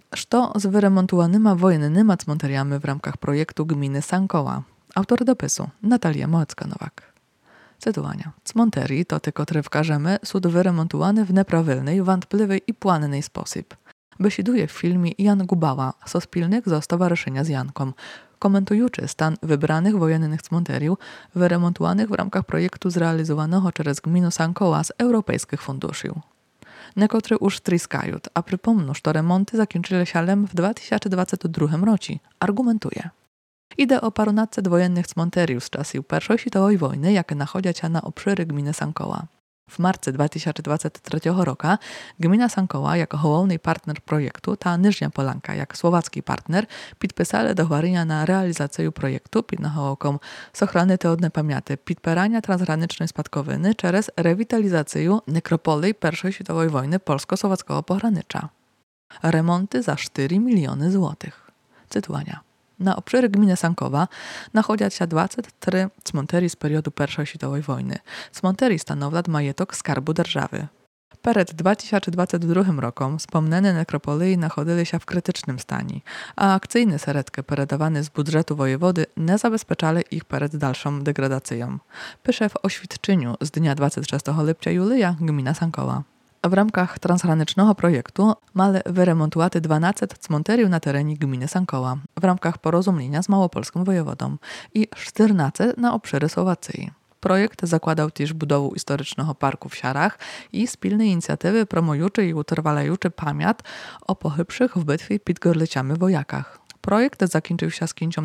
Що z wyremontowanymi wojennymi cmenteriami w ramach projektu gminy Sankoła? Autor dopisu Natalia Małecka-Nowak. Cytowania. Cmentery to te, które wkażemy, są wyremontowane w nieprawilny, wątpliwy i płanny sposób. Besiduje w filmie Jan Gubała, so spilnych ze stowarzyszenia z Janką, komentujący stan wybranych wojennych cmenteriów wyremontowanych w ramach projektu zrealizowanego przez gminę Sankoła z europejskich funduszy. Niektóre już tryskają, a przypomnę, że remonty zakończyły się w 2022 roku, argumentuje. Idę o parunadce wojennych cmenteriów z czasów I światowej wojny, jakie nachodzą się na obszary gminy Sankoła. W marcu 2023 roku gmina Sankoła jako główny partner projektu, ta Niżnia Polanka jako słowacki partner, podpisali doговори na realizację projektu pod nachołką Sochrany Teodne Pamięty, podpierania transgranicznej spadkowiny przez rewitalizację nekropolii I światowej wojny polsko-słowackiego pogranicza. Remonty za 4 miliony złotych. Cytowania. Na obszary gminy Sankowa nachodzą się 23 cmentery z periodu I światowej wojny. Cmentery stanowią majetok Skarbu Держawy. Przed 2022 rokiem wspomniane nekropolii nachodziły się w krytycznym stanie, a akcyjne środki peredowane z budżetu wojewody nie zabezpieczały ich przed dalszą degradacją. Pisze w oświadczeniu z dnia 26 lipca Julia gmina Sankoła. W ramach transgranicznego projektu male wyremontować 12 cmenteriów na terenie gminy Sankoła w ramach porozumienia z małopolskim wojewodą i 14 na obszary Słowacji. Projekt zakładał też budowę historycznego parku w Siarach i spilne inicjatywy promujące i utrwalające pamięć o pochybszych w bitwie pod Gorliciami wojakach. Projekt zakończył się z końcem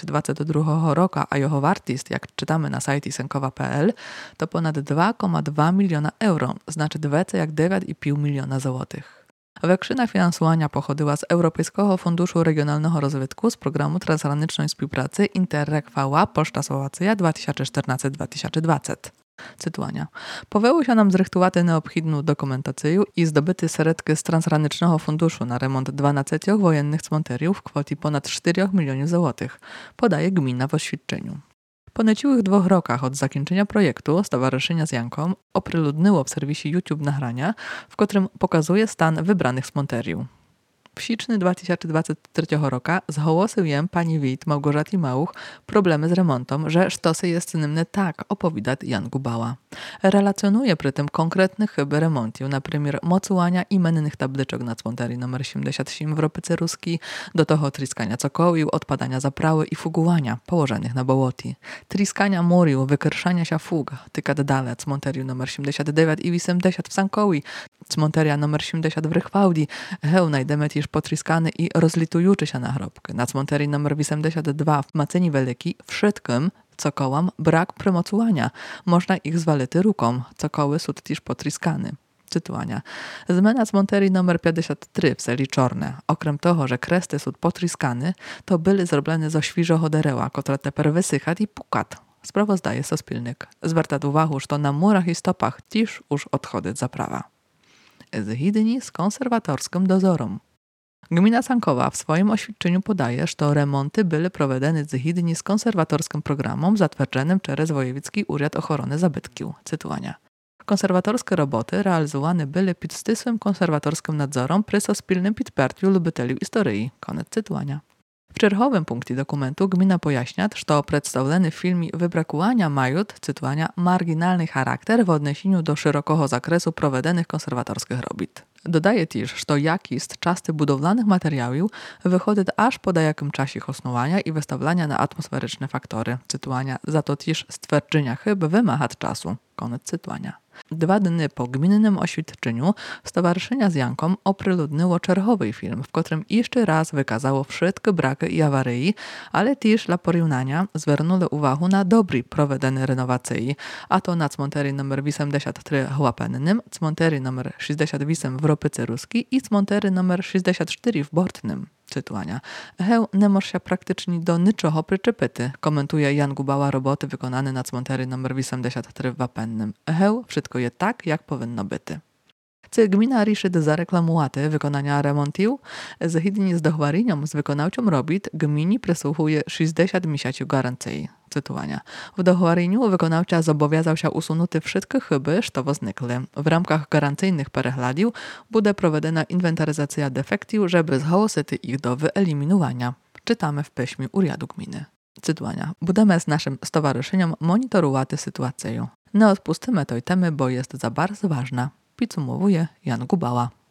2022 roku, a jego wartość, jak czytamy na sajcie sankowa.pl, to ponad 2,2 miliona euro, znaczy więcej jak 9,5 miliona złotych. Wekszyna finansowania pochodziła z Europejskiego Funduszu Regionalnego Rozwitku z programu transgranicznej współpracy Interreg VA Polska Słowacja 2014-2020. Cytowania. Powołył się nam zrychtowaty neobchidną dokumentację i zdobyty środki z transgranicznego funduszu na remont 12 wojennych cmenteriów w kwocie ponad 4 milionów złotych, podaje gmina w oświadczeniu. Po niecałych 2 rokach od zakończenia projektu Stowarzyszenia z Janką opriludniło w serwisie YouTube nagrania, w którym pokazuje stan wybranych cmenteriów. W sierpniu 2023 roku zgłosił jem pani wójt Małgorzaty Mauch problemy z remontem, że sztosy jest nymne tak, opowiada Jan Gubała. Relacjonuje przy tym konkretne chyby remontów, na przykład mocowania imiennych tabliczek na cmenterii nr 77 w Ropyce Ruskiej, do tego triskania cokołów, odpadania zaprawy i fugowania położonych na bołoti, triskania muriów, wykrszania się fug, tykać dalej cmenteriu nr 79 i 80 w Sankowi, cmenteria nr 70 w Rychwałdi, heł najdeme też potriskany i rozlitujący się nagrobki. Na cmenterii nr 82 w Macyni Wielkiej wszystkim cokołam brak premocowania. Można ich zwality ruką. Cokoły są też potriskane. Cytowania. Zmiana cmenterii nr 53 w Seli Czorne. Okrem toho, że kresty są potriskane, to były zrobione ze świeżego dereła, które teper wysychać i pukat. Sprawozdaje sospilnik. Zwraca uwagę, że to na murach i stopach też już odchodzi zaprawa. Zgodnie z konserwatorskim dozorem. Gmina Sankowa w swoim oświadczeniu podaje, że remonty były prowadzone zgodnie z konserwatorskim programem zatwierdzonym przez Wojewódzki Urząd Ochrony Zabytków. Cytowania. Konserwatorskie roboty realizowane były pod ścisłym konserwatorskim nadzorem przy sospilnym podparciu lubiteli historii. Koniec cytowania. W czerwowym punkcie dokumentu gmina pojaśnia, że przedstawione w filmie wybrakowania mają, cytowania, marginalny charakter w odniesieniu do szerokiego zakresu prowadzonych konserwatorskich robót. Dodaje też, że jakość często budowlanych materiałów wychodzi aż po jakim czasie osnowania i wystawiania na atmosferyczne faktory. Cytowania, za to też stwierdzenia chyb wymaga czasu. Koniec cytowania. 2 dni po gminnym oświadczeniu Stowarzyszenia z Janką opriludniło czerwowy film, w którym jeszcze raz wykazało wszystkie braki i awarii, ale też dla porównania zwróciło uwagę na dobry prowadzone renowacje, a to na cmenterii nr 83 w Łapennym, cmenterii nr 68 w Ropyce Ruskiej i cmenterii nr 64 w Bortnym. Cytowania. Heł nie może się praktycznie do niczego przyczepić, komentuje Jan Gubała roboty wykonane na cmenterii nr 83 w Wapennym. Heł wszystko jest tak, jak powinno być. Chce gmina rішить зарекламувати виконання ремонтів, згідні з договоренням з виконавчим робіт, gmiні прислугує 60 місяців гарантії. Cytowania. W doговорeniu wykonawca zobowiązał się usunąć wszystkie chyby, co возникли. W ramach gwarancyjnych переглядів буде проведена інвентаризація дефектів, żeby zgłosić ich do wyeliminowania. Czytamy w piśmie Urządu Gminy. Cytowania. Будемо z naszym stowarzyszeniem monitorować sytuację. Nie odpustimy tej temy, bo jest za bardzo ważna. Podsumowuje Jan Gubała.